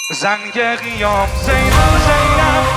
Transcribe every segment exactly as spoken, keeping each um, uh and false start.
زنگ قیام زینب زینب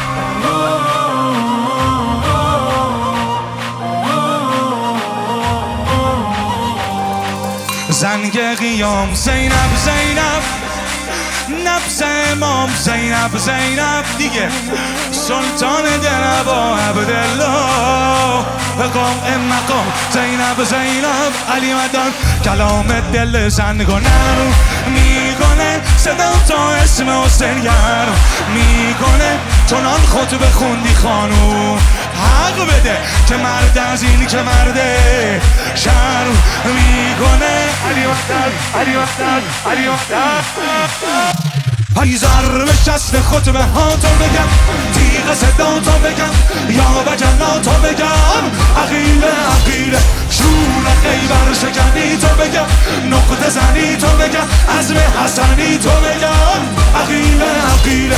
زنگ قیام زینب زینب نفس امام زینب زینب دیگه سلطان دل با عبدالله قائم مقام زینب زینب علی مدان کلام دل زن کنن میکنه صدا تا اسم حسین گرم میکنه چنان خطبه خوندی خانوم حق بده که مرد از این که مرده شرم میکنه علی مدان علی مدان علی مدان های ضرب شست خطبه ها تو بگم تیغ صدا تو بگم یا بجنا تو بگم عقیله عقیله شور خیبر شکنی تو بگم نقطه زنی تو بگم عزم حسنی تو بگم عقیله عقیله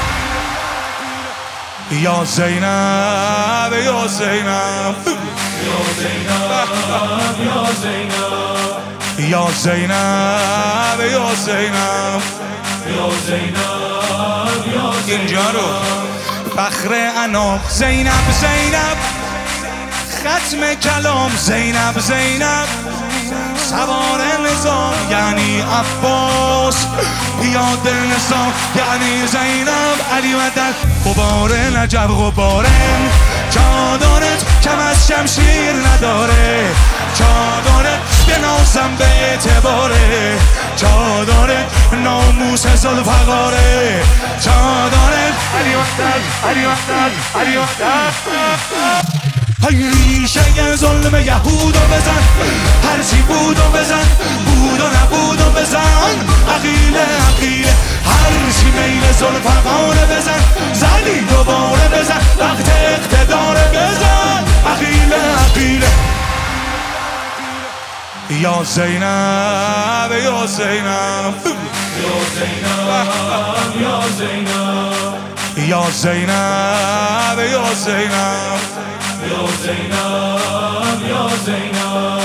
یا زینب یا زینب یا زینب یا زینب یا زینب یا زینب یا زینب یا اینجا رو فخر انام زینب زینب ختم کلام زینب زینب سوار نظام یعنی عباس پیاده نظام یعنی زینب علی مدد غبار نجف غباره چادرت کم از شمشیر نداره چادرت بنازم به اعتباره چادرت ناموس ذوالفقاره چادرت علی مدد علی مدد علی مدد های ریشه ظلم یهودو بزن هرچی بودو بزن بود و نبودو بزن عقیله عقیله هرچی میل ذوالفقاره بزن زنی دوباره بزن وقت اقتداره بزن عقیله عقیله یا زینب یا زینب یا زینب یا زینب یا زینب یا زینب یا زینب یا زینب